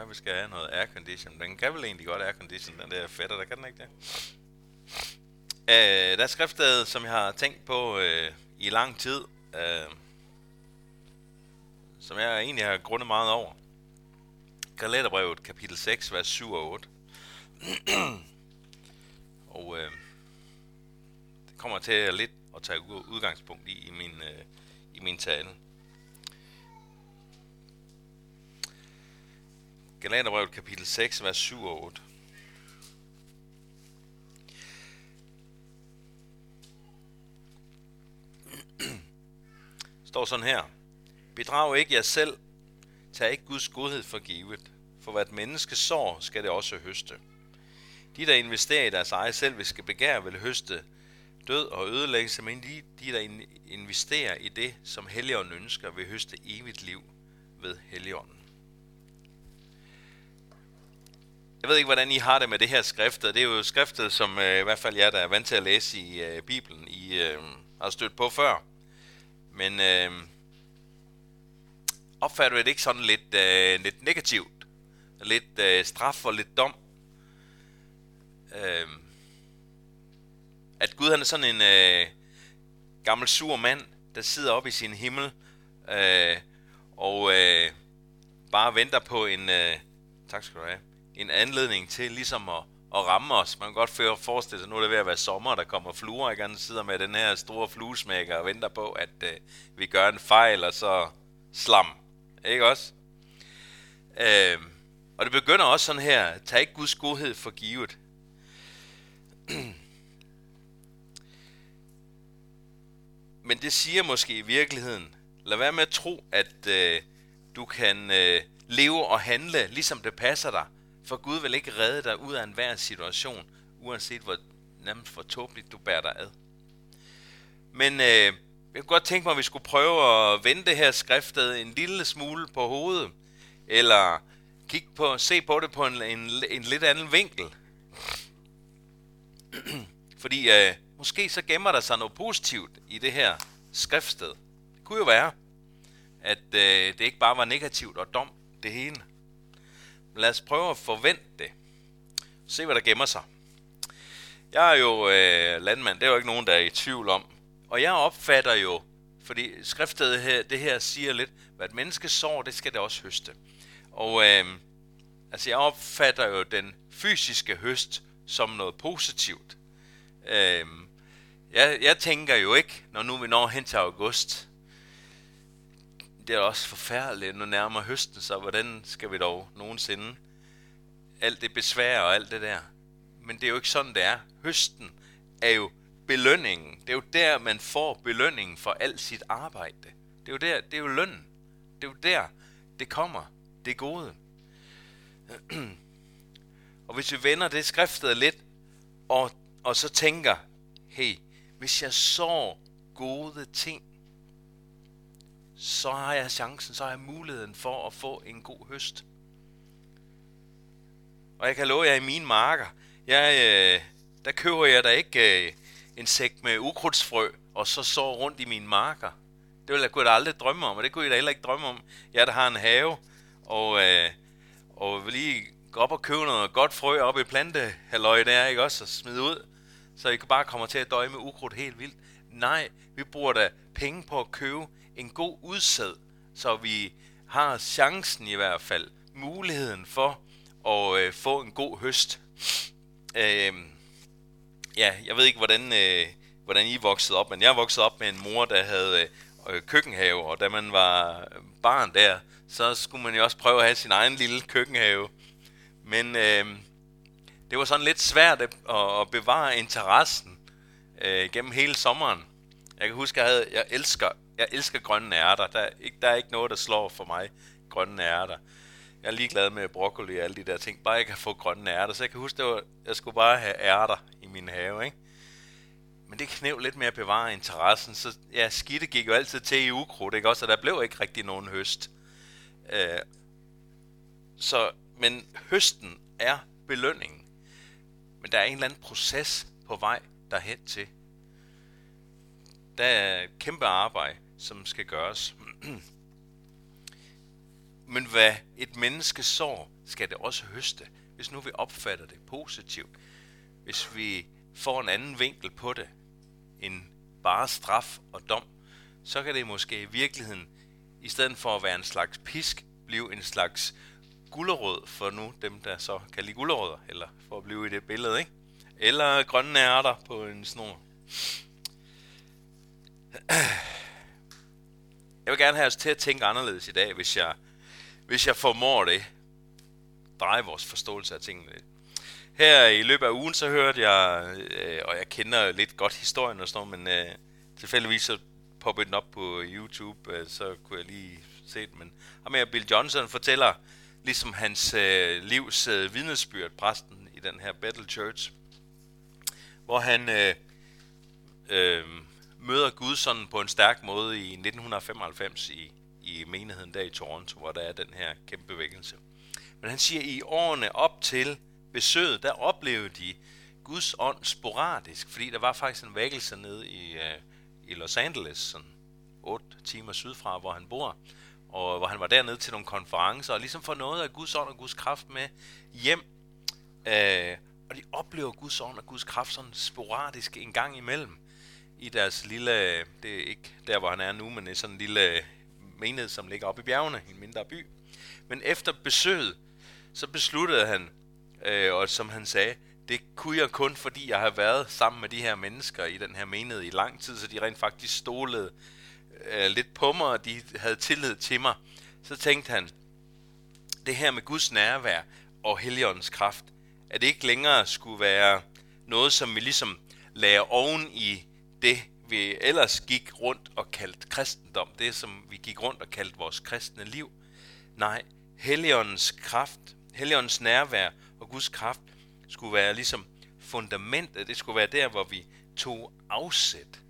vi skal have noget aircondition. Den kan vel egentlig godt aircondition, den der fætter, der kan den ikke det? Der er skriftet, som jeg har tænkt på i lang tid, som jeg egentlig har grundet meget over. Galaterbrevet, kapitel 6, vers 7 og 8. Og det kommer til lidt at tage udgangspunkt i min tale. Galaterbrevet, kapitel 6, vers 7 og 8. Står sådan her. Bedrag ikke jer selv. Tag ikke Guds godhed for givet. For hvad et menneske sår, skal det også høste. De, der investerer i deres eget selviske begær, vil høste død og ødelæggelse, men de der investerer i det, som Helligånden ønsker, vil høste evigt liv ved Helligånden. Jeg ved ikke, hvordan I har det med det her skriftet. Det er jo skriftet, som i hvert fald jeg, der er vant til at læse i Bibelen, I har stødt på før. Men opfatter du det ikke sådan lidt negativt? Lidt straf og lidt dom? At Gud han er sådan en gammel sur mand, der sidder oppe i sin himmel og bare venter på tak skal du have, en anledning til ligesom at ramme os. Man kan godt forestille sig, nu er det ved at være sommer, der kommer fluer, ikke? Han sidder med den her store fluesmækker og venter på, at vi gør en fejl, og så slam. Ikke også? Og det begynder også sådan her, tag ikke Guds godhed for givet. Men det siger måske i virkeligheden, lad være med at tro, at du kan leve og handle, ligesom det passer dig. For Gud vil ikke redde dig ud af enhver situation, uanset hvor tåbeligt du bærer dig ad. Men jeg kunne godt tænke mig, at vi skulle prøve at vende det her skriftet en lille smule på hovedet, eller se på det på en lidt anden vinkel. Fordi måske så gemmer der sig noget positivt i det her skriftsted. Det kunne jo være, at det ikke bare var negativt og dom det hele. Men lad os prøve at forvente det. Se hvad der gemmer sig. Jeg er jo landmand, det er jo ikke nogen, der er i tvivl om. Og jeg opfatter jo, fordi skriftet her, det her siger lidt, hvad et menneske sår, det skal det også høste. Og jeg opfatter jo den fysiske høst som noget positivt. Jeg tænker jo ikke, når nu vi når hen til august, det er også forfærdeligt, nu nærmer høsten, så hvordan skal vi dog nogensinde alt det besvær og alt det der. Men det er jo ikke sådan, det er. Høsten er jo belønningen. Det er jo der, man får belønningen for alt sit arbejde. Det er jo der, det er jo lønnen. Det er jo der, det kommer. Det gode. Og hvis vi vender det skriftet lidt, og så tænker, hey, hvis jeg sår gode ting, så har jeg chancen, så har jeg muligheden for at få en god høst. Og jeg kan love jer i mine marker, der køber jeg da ikke en sæk med ukrudtsfrø, og så sår rundt i mine marker. Det ville jeg da aldrig drømme om, og det kunne jeg da heller ikke drømme om. Jeg der har en have, og vil lige gå op og købe noget godt frø op i plantehalløj der, ikke også, og smide ud, så I bare kommer til at døje med ukrudt helt vildt. Nej, vi bruger da penge på at købe en god udsæd, så vi har chancen i hvert fald, muligheden for at få en god høst. Jeg ved ikke, hvordan I voksede op, men jeg voksede op med en mor, der havde køkkenhave, og da man var barn der, så skulle man jo også prøve at have sin egen lille køkkenhave. Men det var sådan lidt svært at bevare interessen gennem hele sommeren. Jeg kan huske, jeg elsker grønne ærter. Der er ikke noget, der slår for mig grønne ærter. Jeg er ligeglad med broccoli og alle de der ting. Bare jeg kan få grønne ærter. Så jeg kan huske, jeg skulle bare have ærter i min have, ikke? Men det knæv lidt med at bevare interessen. Så ja, skidte gik jo altid til i ukrudt, ikke også? Og der blev ikke rigtig nogen høst. Men høsten er belønningen. Men der er en eller anden proces på vej derhen til. Der er et kæmpe arbejde, som skal gøres. Men hvad et menneske sår, skal det også høste. Hvis nu vi opfatter det positivt. Hvis vi får en anden vinkel på det, end bare straf og dom, så kan det måske i virkeligheden, i stedet for at være en slags pisk, blive en slags gulerod for nu dem, der så kan lide gulerødder, eller for at blive i det billede, ikke? Eller grønne ærter på en snor. Jeg vil gerne have os til at tænke anderledes i dag, hvis jeg formår det. Dreje vores forståelse af tingene lidt. Her i løbet af ugen, så hørte jeg, og jeg kender lidt godt historien og sådan noget, men tilfældigvis så poppede den op på YouTube, så kunne jeg lige se det. Men ham her, Bill Johnson, fortæller ligesom hans livs vidnesbyrd, præsten i den her Bethel Church, hvor han møder Gud sådan på en stærk måde i 1995 i menigheden der i Toronto, hvor der er den her kæmpe vækkelse. Men han siger, at i årene op til besøget, der oplevede de Guds ånd sporadisk, fordi der var faktisk en vækkelse nede i Los Angeles, sådan 8 timer sydfra, hvor han bor, og hvor han var dernede til nogle konferencer, og ligesom får noget af Guds ånd og Guds kraft med hjem, og de oplever Guds ånd og Guds kraft sådan sporadisk en gang imellem, i deres lille, det er ikke der, hvor han er nu, men det er sådan en lille menighed, som ligger oppe i bjergene, i en mindre by. Men efter besøget, så besluttede han, og som han sagde, det kunne jeg kun, fordi jeg har været sammen med de her mennesker i den her menighed i lang tid, så de rent faktisk stolede lidt på mig, og de havde tillid til mig. Så tænkte han, det her med Guds nærvær og Helligåndens kraft, at det ikke længere skulle være noget, som vi ligesom lagde oven i det, vi ellers gik rundt og kaldte kristendom, det som vi gik rundt og kaldte vores kristne liv. Nej, Helligåndens kraft, Helligåndens nærvær og Guds kraft skulle være ligesom fundamentet. Det skulle være der, hvor vi tog afsæt.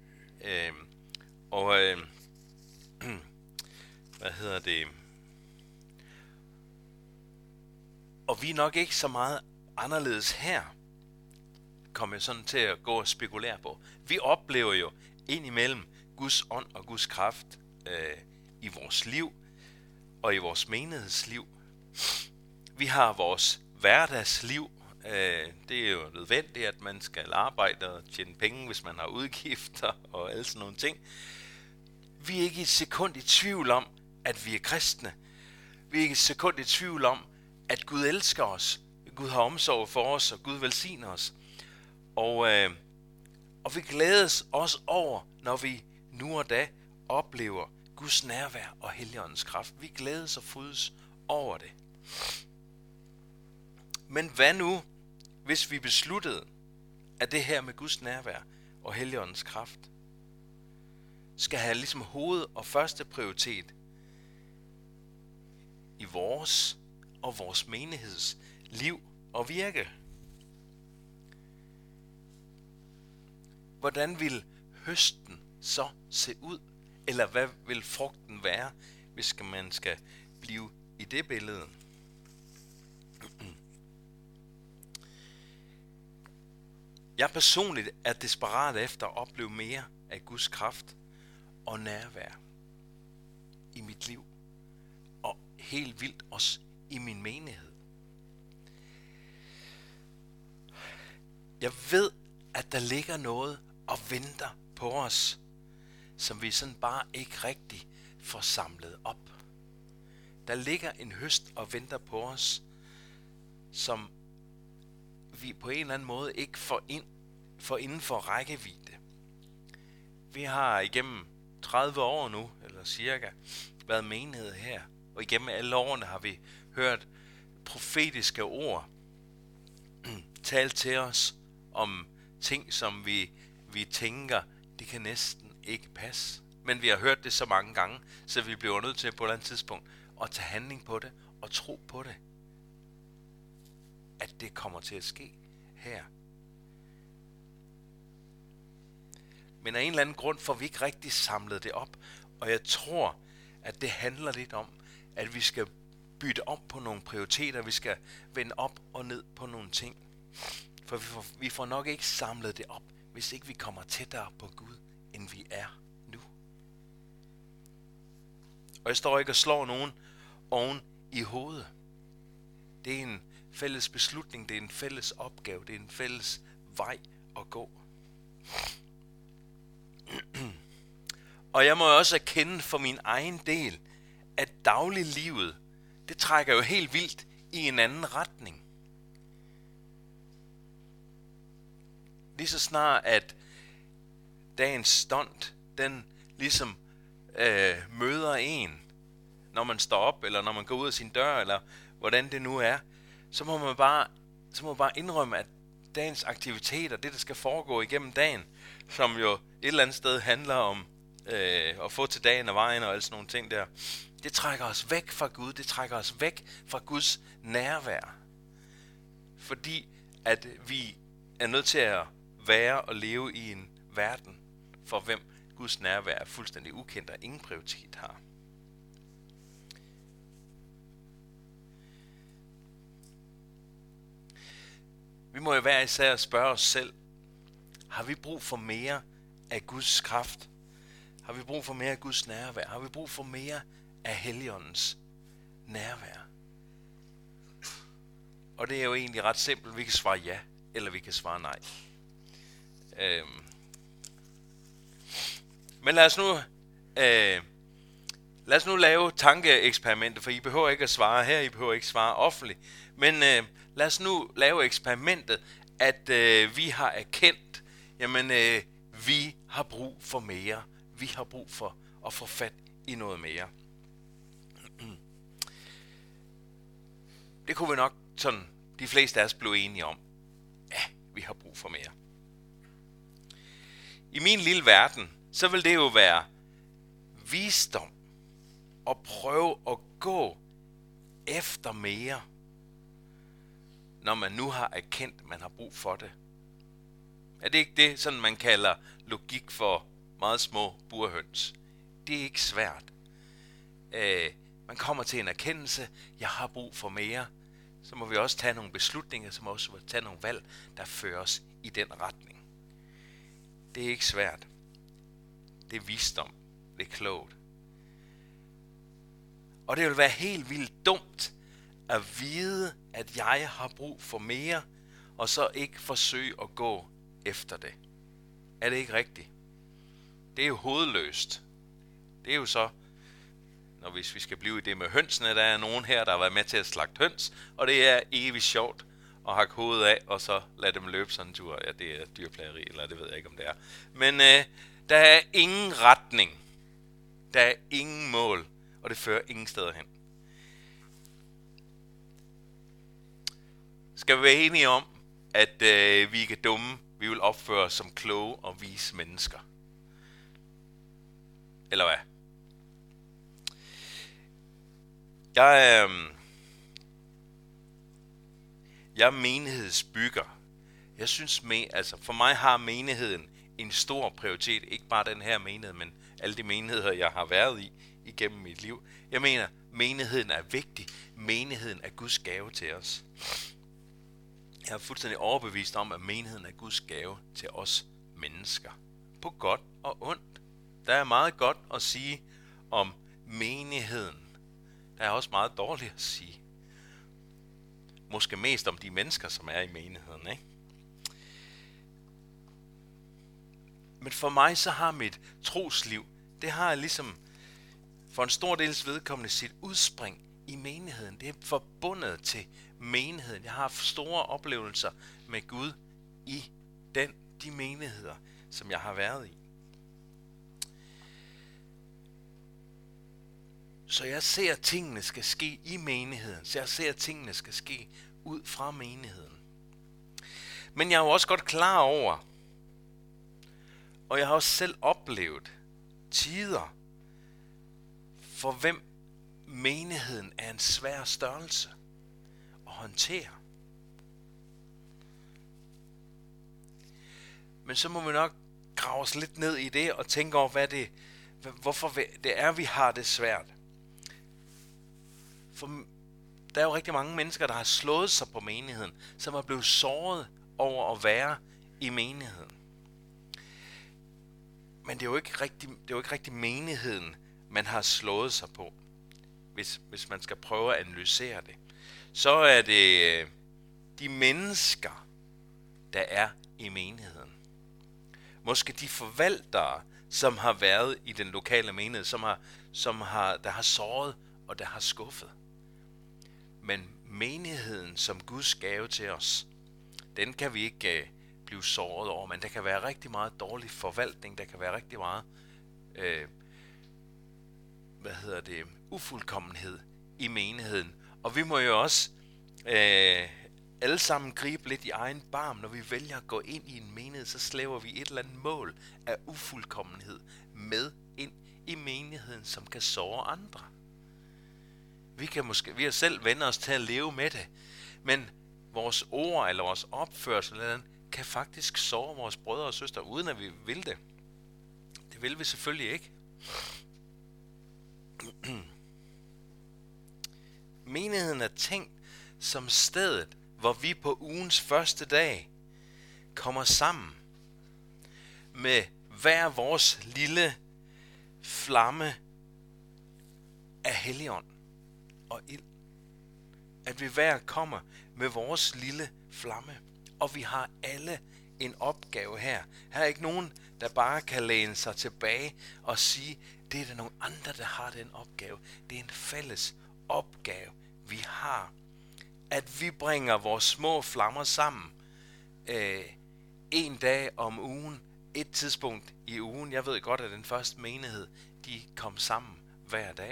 Og vi er nok ikke så meget anderledes her, kommer jeg sådan til at gå og spekulere på. Vi oplever jo indimellem Guds ånd og Guds kraft i vores liv og i vores menighedsliv. Vi har vores hverdagsliv. Det er jo nødvendigt, at man skal arbejde og tjene penge, hvis man har udgifter og alle sådan nogle ting. Vi er ikke et sekund i tvivl om, at vi er kristne. Vi er ikke et sekund i tvivl om, at Gud elsker os. Gud har omsorg for os, og Gud velsigner os. Og vi glædes også over, når vi nu og da oplever Guds nærvær og Helligåndens kraft. Vi glædes og frydes over det. Men hvad nu, hvis vi besluttede, at det her med Guds nærvær og Helligåndens kraft skal have ligesom hoved- og første prioritet i vores og vores menigheds liv og virke? Hvordan vil høsten så se ud? Eller hvad vil frugten være, hvis man skal blive i det billede? Jeg personligt er desperat efter at opleve mere af Guds kraft og nærvær i mit liv. Og helt vildt også i min menighed. Jeg ved, at der ligger noget og venter på os, som vi sådan bare ikke rigtig får samlet op. Der ligger en høst og venter på os, som vi på en eller anden måde ikke får inden for rækkevidde. Vi har igennem 30 år nu, eller cirka, været menighed her, og igennem alle årene har vi hørt profetiske ord tale til os om ting, som vi tænker, det kan næsten ikke passe. Men vi har hørt det så mange gange, så vi bliver nødt til på et eller andet tidspunkt at tage handling på det og tro på det. At det kommer til at ske her. Men af en eller anden grund får vi ikke rigtig samlet det op. Og jeg tror, at det handler lidt om, at vi skal bytte om på nogle prioriteter. Vi skal vende op og ned på nogle ting. For vi får nok ikke samlet det op, hvis ikke vi kommer tættere på Gud, end vi er nu. Og jeg står ikke og slår nogen oven i hovedet. Det er en fælles beslutning, det er en fælles opgave, det er en fælles vej at gå. Og jeg må også erkende for min egen del, at dagliglivet, det trækker jo helt vildt i en anden retning. Lige så snart at dagens stund, den ligesom møder en, når man står op, eller når man går ud af sin dør, eller hvordan det nu er, så må man bare indrømme, at dagens aktiviteter, det der skal foregå igennem dagen, som jo et eller andet sted handler om at få til dagen og vejen og alle sådan nogle ting der, det trækker os væk fra Gud, det trækker os væk fra Guds nærvær. Fordi at vi er nødt til at være og leve i en verden, for hvem Guds nærvær er fuldstændig ukendt og ingen prioritet har. Vi må jo hver især spørge os selv, har vi brug for mere af Guds kraft? Har vi brug for mere af Guds nærvær? Har vi brug for mere af Helligåndens nærvær? Og det er jo egentlig ret simpelt. Vi kan svare ja, eller vi kan svare nej. Men lad os nu lave tankeeksperimentet, for I behøver ikke at svare her, I behøver ikke svare offentligt. Men lad os nu lave eksperimentet, at vi har erkendt, jamen vi har brug for mere. Vi har brug for at få fat i noget mere. Det kunne vi nok sådan, de fleste af os blev enige om. Ja, vi har brug for mere. I min lille verden, så vil det jo være visdom at prøve at gå efter mere, når man nu har erkendt, at man har brug for det. Er det ikke det, sådan man kalder logik for meget små burhøns? Det er ikke svært. Man kommer til en erkendelse, jeg har brug for mere. Så må vi også tage nogle beslutninger, så må vi også tage nogle valg, der fører os i den retning. Det er ikke svært. Det er visdom. Det er klogt. Og det vil være helt vildt dumt at vide, at jeg har brug for mere, og så ikke forsøge at gå efter det. Er det ikke rigtigt? Det er jo hovedløst. Det er jo så, hvis vi skal blive i det med hønsene, der er nogen her, der har været med til at slagte høns, og det er evigt sjovt at hakke hovedet af, og så lade dem løbe sådan en tur. Ja, det er dyrplageri, eller det ved jeg ikke, om det er. Men der er ingen retning. Der er ingen mål, og det fører ingen steder hen. Skal vi være enige om, at vi ikke er dumme, vi vil opføre os som kloge og vise mennesker? Eller hvad? Jeg er menighedsbygger. Jeg synes, for mig har menigheden en stor prioritet. Ikke bare den her menighed, men alle de menigheder, jeg har været i igennem mit liv. Jeg mener, menigheden er vigtig. Menigheden er Guds gave til os. Jeg er fuldstændig overbevist om, at menigheden er Guds gave til os mennesker. På godt og ondt. Der er meget godt at sige om menigheden. Der er også meget dårligt at sige. Måske mest om de mennesker, som er i menigheden, ikke? Men for mig så har mit trosliv, det har ligesom for en stor dels vedkommende sit udspring i menigheden. Det er forbundet til menigheden. Jeg har haft store oplevelser med Gud i de menigheder, som jeg har været i. Så jeg ser, at tingene skal ske i menigheden. Så jeg ser, at tingene skal ske ud fra menigheden. Men jeg er jo også godt klar over, og jeg har også selv oplevet tider, for hvem menigheden er en svær størrelse at håndtere. Men så må vi nok grave os lidt ned i det og tænke over, hvorfor det er, vi har det svært. For der er jo rigtig mange mennesker, der har slået sig på menigheden, som er blevet såret over at være i menigheden. Men det er jo ikke rigtig menigheden, man har slået sig på. hvis man skal prøve at analysere det, så er det de mennesker, der er i menigheden. Måske de forvaltere, som har været i den lokale menighed, der har såret og der har skuffet. Men menigheden som Guds gave til os, den kan vi ikke blive såret over, men der kan være rigtig meget dårlig forvaltning, der kan være rigtig meget ufuldkommenhed i menigheden. Og vi må jo også alle sammen gribe lidt i egen barm, når vi vælger at gå ind i en menighed, så slæver vi et eller andet mål af ufuldkommenhed med ind i menigheden, som kan såre andre. Vi har selv vendt os til at leve med det, men vores ord eller vores opførsel eller andet, kan faktisk såre vores brødre og søstre, uden at vi vil det. Det vil vi selvfølgelig ikke. Menigheden er tænkt som stedet, hvor vi på ugens første dag kommer sammen med hver vores lille flamme af Helligånd og ild. At vi hver kommer med vores lille flamme, og vi har alle en opgave her. Her er ikke nogen, der bare kan læne sig tilbage og sige, det er der nogle andre, der har den opgave. Det er en fælles opgave, vi har. At vi bringer vores små flammer sammen en dag om ugen, et tidspunkt i ugen. Jeg ved godt, at den første menighed, de kom sammen hver dag.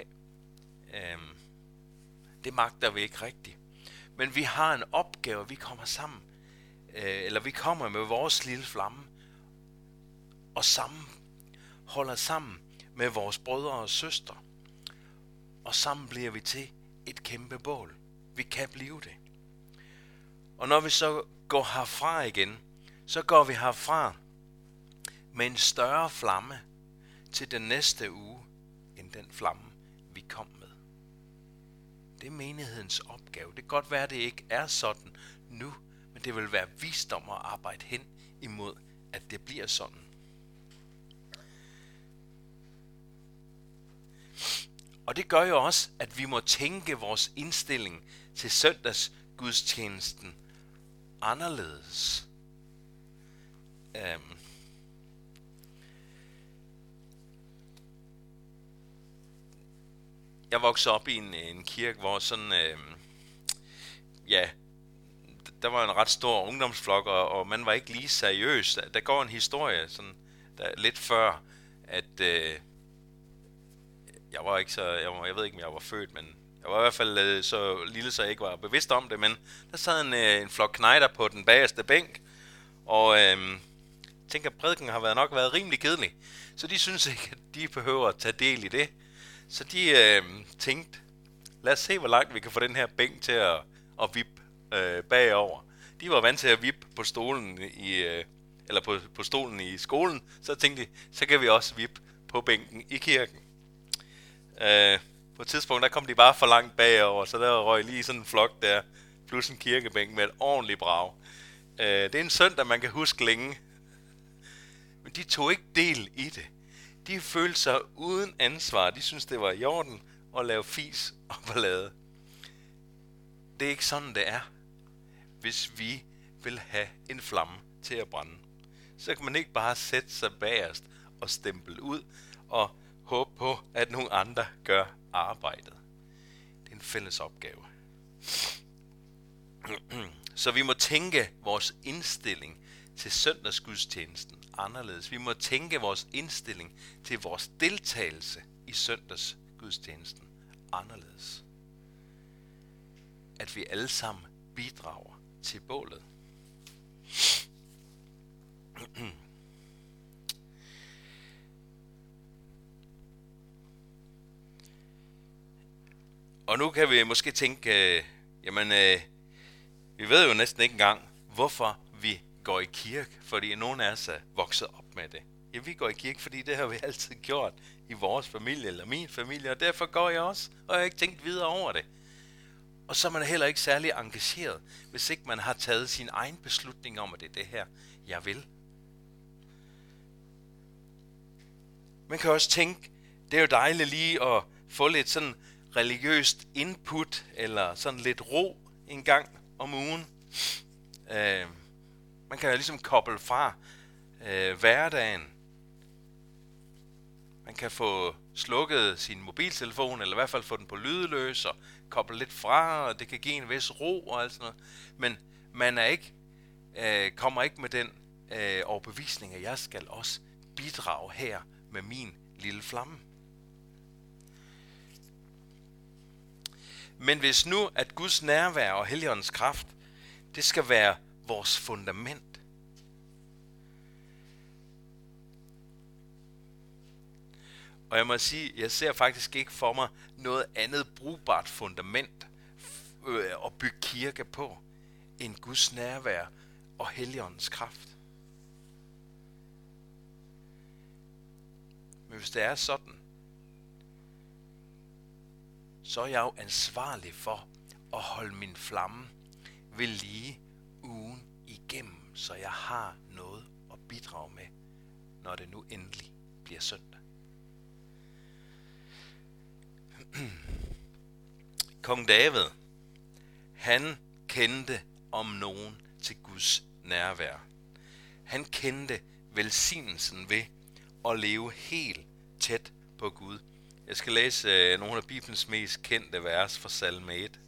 Det magter vi ikke rigtigt. Men vi har en opgave, vi kommer sammen, eller vi kommer med vores lille flamme, og holder sammen med vores brødre og søstre. Og sammen bliver vi til et kæmpe bål. Vi kan blive det. Og når vi så går herfra igen, så går vi herfra med en større flamme til den næste uge, end den flamme, vi kom med. Det er menighedens opgave. Det kan godt være, at det ikke er sådan nu, men det vil være visdom at arbejde hen imod, at det bliver sådan. Og det gør jo også, at vi må tænke vores indstilling til søndagsgudstjenesten anderledes. Jeg voksede op i en kirke, hvor sådan, der var en ret stor ungdomsflok, og man var ikke lige seriøs. Der går en historie, sådan, der lidt før, at jeg ved ikke, om jeg var født, men jeg var i hvert fald så lille, så jeg ikke var bevidst om det, men der sad en flok knejder på den bagerste bænk, og tænker, at prædiken har nok været rimelig kedelig, så de synes ikke, at de behøver at tage del i det. Så de tænkte, lad os se, hvor langt vi kan få den her bænk til at vippe bagover. De var vant til at vippe på stolen på stolen i skolen, så tænkte de, så kan vi også vippe på bænken i kirken. På et tidspunkt, der kom de bare for langt bagover, så der røg lige sådan en flok der, plus en kirkebænk med et ordentligt brag. Det er en søndag, man kan huske længe. Men de tog ikke del i det. De følte sig uden ansvar. De syntes, det var i orden at lave fis og ballade. Det er ikke sådan, det er. Hvis vi vil have en flamme til at brænde, så kan man ikke bare sætte sig bagerst og stemple ud og håbe på, at nogle andre gør arbejdet. Det er en fælles opgave. Så vi må tænke vores indstilling til søndagsgudstjenesten anderledes. Vi må tænke vores indstilling til vores deltagelse i søndagsgudstjenesten anderledes. At vi alle sammen bidrager til bålet. Og nu kan vi måske tænke, vi ved jo næsten ikke engang, hvorfor vi går i kirke, fordi nogen af os er vokset op med det. Ja, vi går i kirke, fordi det har vi altid gjort i vores familie, eller min familie, og derfor går jeg også, og jeg har ikke tænkt videre over det. Og så er man heller ikke særlig engageret, hvis ikke man har taget sin egen beslutning om, at det er det her, jeg vil. Man kan også tænke, det er jo dejligt lige at få lidt sådan religiøst input, eller sådan lidt ro en gang om ugen. Man kan ligesom koble fra hverdagen. Man kan få slukket sin mobiltelefon, eller i hvert fald få den på lydløs, og koble lidt fra, og det kan give en vis ro og alt sådan noget. Men man er ikke, kommer ikke med den overbevisning, at jeg skal også bidrage her med min lille flamme. Men hvis nu, at Guds nærvær og Helligåndens kraft, det skal være vores fundament. Og jeg må sige, jeg ser faktisk ikke for mig noget andet brugbart fundament at bygge kirke på, end Guds nærvær og Helligåndens kraft. Men hvis det er sådan, så er jeg jo ansvarlig for at holde min flamme ved lige ugen igennem, så jeg har noget at bidrage med, når det nu endelig bliver søndag. Kong David, han kendte om nogen til Guds nærvær. Han kendte velsignelsen ved at leve helt tæt på Gud. Jeg skal læse nogle af Bibelens mest kendte vers fra Salme 1.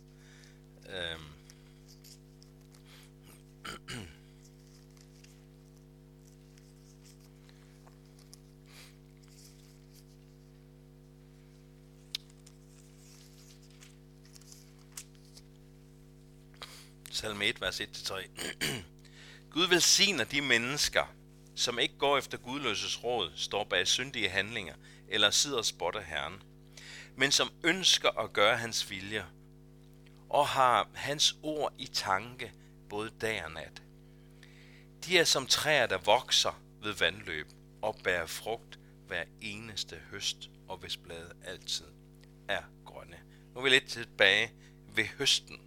Salme 1, vers 1-3. Gud velsigner de mennesker, som ikke går efter gudløses råd, står bag syndige handlinger, eller sidder og spotter Herren, men som ønsker at gøre hans vilje, og har hans ord i tanke både dag og nat. De er som træer, der vokser ved vandløb, og bærer frugt hver eneste høst, og hvis bladet altid er grønne. Nu er vi lidt tilbage ved høsten.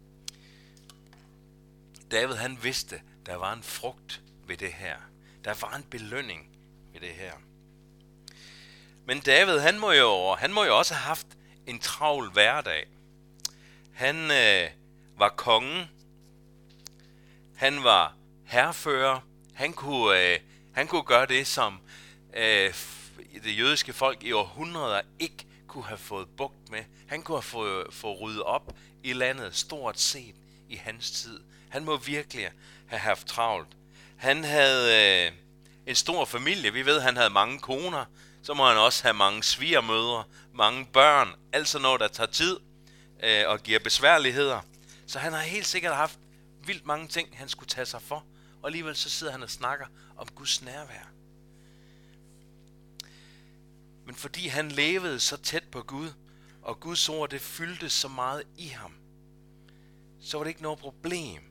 David han vidste, der var en frugt ved det her. Der var en belønning ved det her. Men David, han må jo også have haft en travl hverdag. Han var kongen. Han var hærfører. Han kunne gøre det, som det jødiske folk i århundreder ikke kunne have fået bugt med. Han kunne have fået ryddet op i landet stort set i hans tid. Han må virkelig have haft travlt. Han havde en stor familie. Vi ved, at han havde mange koner. Så må han også have mange svigermødre, mange børn. Altså noget, der tager tid og giver besværligheder. Så han har helt sikkert haft vildt mange ting, han skulle tage sig for. Og alligevel så sidder han og snakker om Guds nærvær. Men fordi han levede så tæt på Gud, og Guds ord det fyldte så meget i ham, så var det ikke noget problem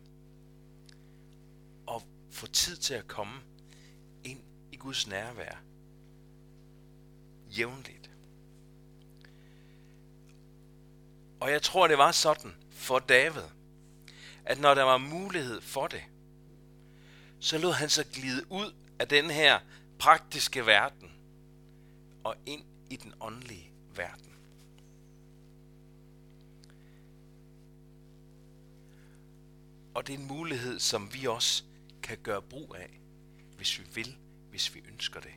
at få tid til at komme ind i Guds nærvær jævnligt. Og jeg tror, det var sådan for David, at når der var mulighed for det, så lod han sig glide ud af den her praktiske verden og ind i den åndelige verden. Og det er en mulighed, som vi også kan gøre brug af, hvis vi vil, hvis vi ønsker det.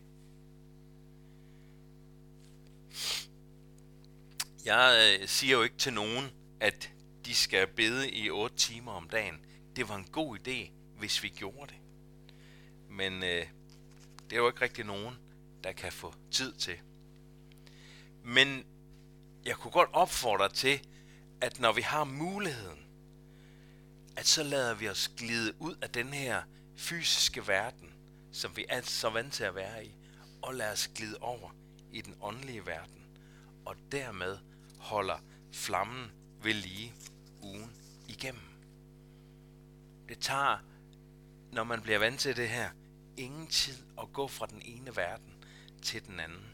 Jeg siger jo ikke til nogen, at de skal bede i 8 timer om dagen. Det var en god idé, hvis vi gjorde det. Men det er jo ikke rigtig nogen, der kan få tid til. Men jeg kunne godt opfordre til, at når vi har muligheden, at så lader vi os glide ud af den her fysiske verden, som vi er så vant til at være i, og lad os glide over i den åndelige verden, og dermed holder flammen ved lige ugen igennem. Det tager, når man bliver vant til det her, ingen tid at gå fra den ene verden til den anden.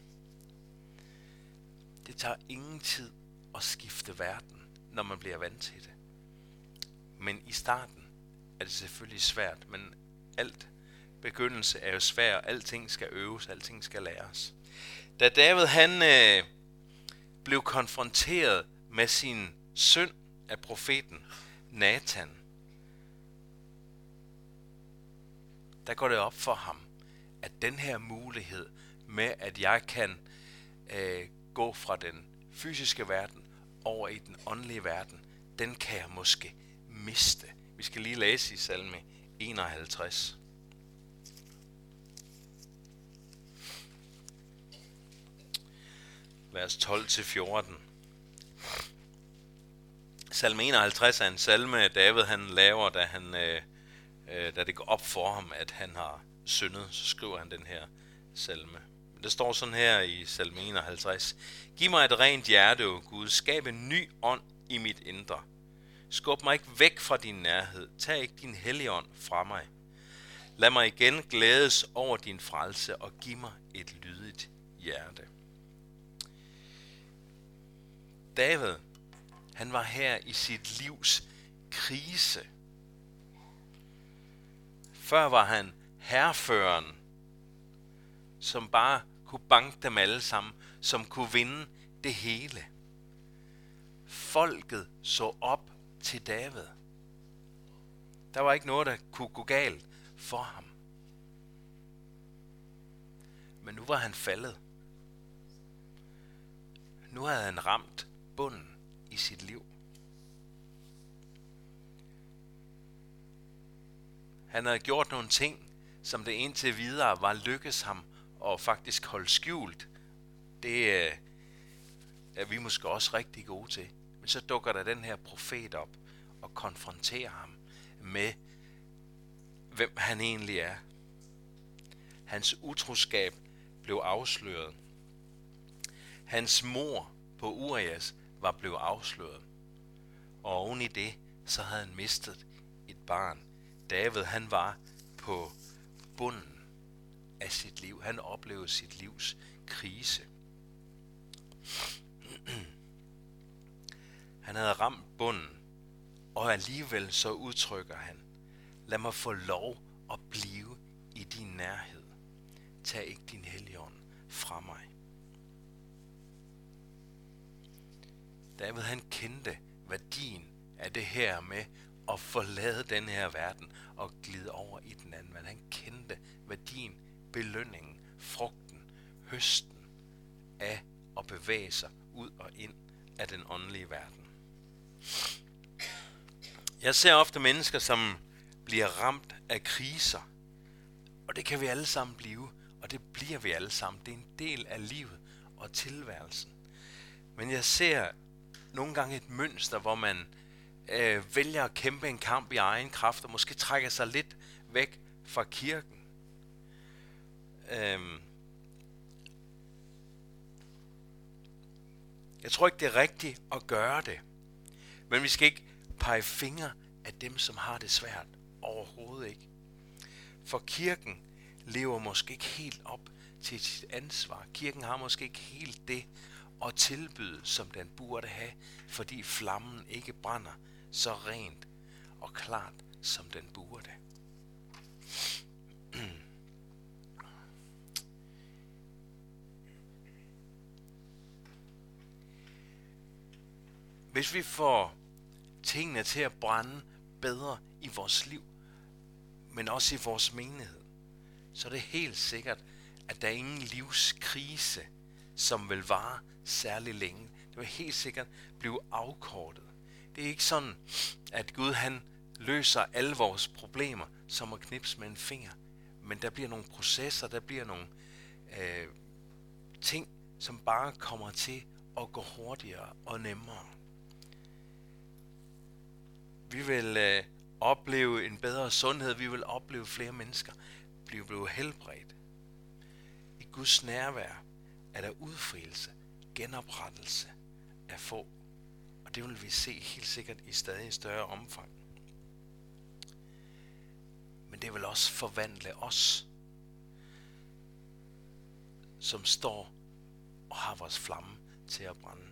Det tager ingen tid at skifte verden, når man bliver vant til det. Men i starten er det selvfølgelig svært, men alt begyndelse er jo svært. Alting skal øves, alting skal læres. Da David han blev konfronteret med sin søn af profeten Nathan, der går det op for ham, at den her mulighed med, at jeg kan gå fra den fysiske verden over i den åndelige verden, den kan jeg måske miste. Vi skal lige læse i salme 51. Vers 12-14. Salme 51 er en salme, David han laver, da det går op for ham, at han har syndet. Så skriver han den her salme. Der står sådan her i salme 51. Giv mig et rent hjerte, o Gud. Skab en ny ånd i mit indre. Skub mig ikke væk fra din nærhed. Tag ikke din hellige ånd fra mig. Lad mig igen glædes over din frelse, og giv mig et lydigt hjerte. David, han var her i sit livs krise. Før var han hærføreren, som bare kunne banke dem alle sammen, som kunne vinde det hele. Folket så op til David. Der var ikke noget, der kunne gå galt for ham. Men nu var han faldet. Nu havde han ramt bunden i sit liv. Han havde gjort nogle ting, som det indtil videre var lykkes ham og faktisk holde skjult. Det er vi måske også rigtig gode til. Men så dukker der den her profet op og konfronterer ham med, hvem han egentlig er. Hans utroskab blev afsløret. Hans mor på Urias var blevet afsløret. Og oven i det, så havde han mistet et barn. David, han var på bunden af sit liv. Han oplevede sit livs krise. Han havde ramt bunden, og alligevel så udtrykker han, lad mig få lov at blive i din nærhed. Tag ikke din helligånd fra mig. David, han kendte værdien af det her med at forlade den her verden og glide over i den anden. Men han kendte værdien, belønningen, frugten, høsten af at bevæge sig ud og ind af den åndelige verden. Jeg ser ofte mennesker, som bliver ramt af kriser. Og det kan vi alle sammen blive, og det bliver vi alle sammen. Det er en del af livet og tilværelsen. Men jeg ser nogle gange et mønster, hvor man vælger at kæmpe en kamp i egen kraft, og måske trækker sig lidt væk fra kirken. Jeg tror ikke, det er rigtigt at gøre det. Men vi skal ikke pege fingre af dem, som har det svært. Overhovedet ikke. For kirken lever måske ikke helt op til sit ansvar. Kirken har måske ikke helt det at tilbyde, som den burde have, fordi flammen ikke brænder så rent og klart, som den burde. Hvis vi får tingene til at brænde bedre i vores liv, men også i vores menighed, så er det helt sikkert, at der er ingen livskrise, som vil vare særlig længe. Det vil helt sikkert blive afkortet. Det er ikke sådan, at Gud han løser alle vores problemer, som at knipse med en finger. Men der bliver nogle processer, der bliver nogle ting, som bare kommer til at gå hurtigere og nemmere. Vi vil opleve en bedre sundhed. Vi vil opleve flere mennesker blive helbredt. I Guds nærvær er der udfrielse, genoprettelse af få. Og det vil vi se helt sikkert i stadig større omfang. Men det vil også forvandle os, som står og har vores flamme til at brænde.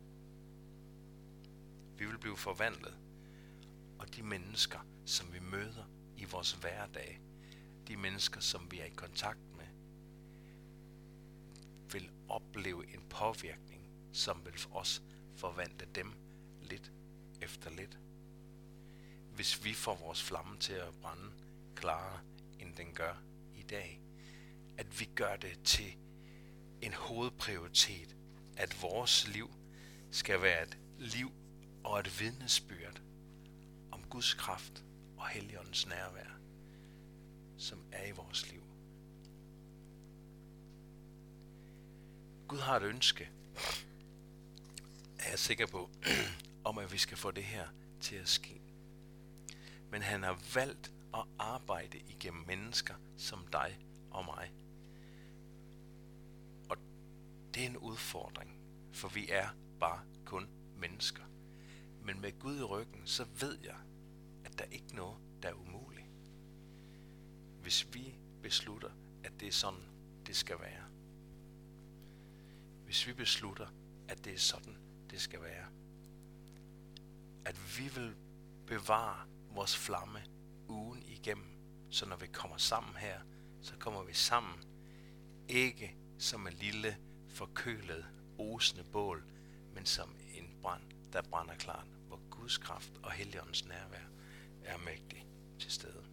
Vi vil blive forvandlet. Og de mennesker, som vi møder i vores hverdag, de mennesker, som vi er i kontakt med, vil opleve en påvirkning, som vil også forvandle dem lidt efter lidt. Hvis vi får vores flamme til at brænde klarere, end den gør i dag. At vi gør det til en hovedprioritet, at vores liv skal være et liv og et vidnesbyrd om Guds kraft og Helligåndens nærvær, som er i vores liv. Gud har et ønske, er jeg sikker på, om at vi skal få det her til at ske. Men han har valgt at arbejde igennem mennesker som dig og mig. Og det er en udfordring, for vi er bare kun mennesker. Men med Gud i ryggen, så ved jeg, at der ikke er noget, der er umuligt. Hvis vi beslutter, at det er sådan, det skal være. Hvis vi beslutter, at det er sådan, det skal være. At vi vil bevare vores flamme ugen igennem. Så når vi kommer sammen her, så kommer vi sammen. Ikke som en lille forkølet, osende bål, men som en brand, der brænder klart, hvor Guds kraft og Helligåndens nærvær er mægtig til stede.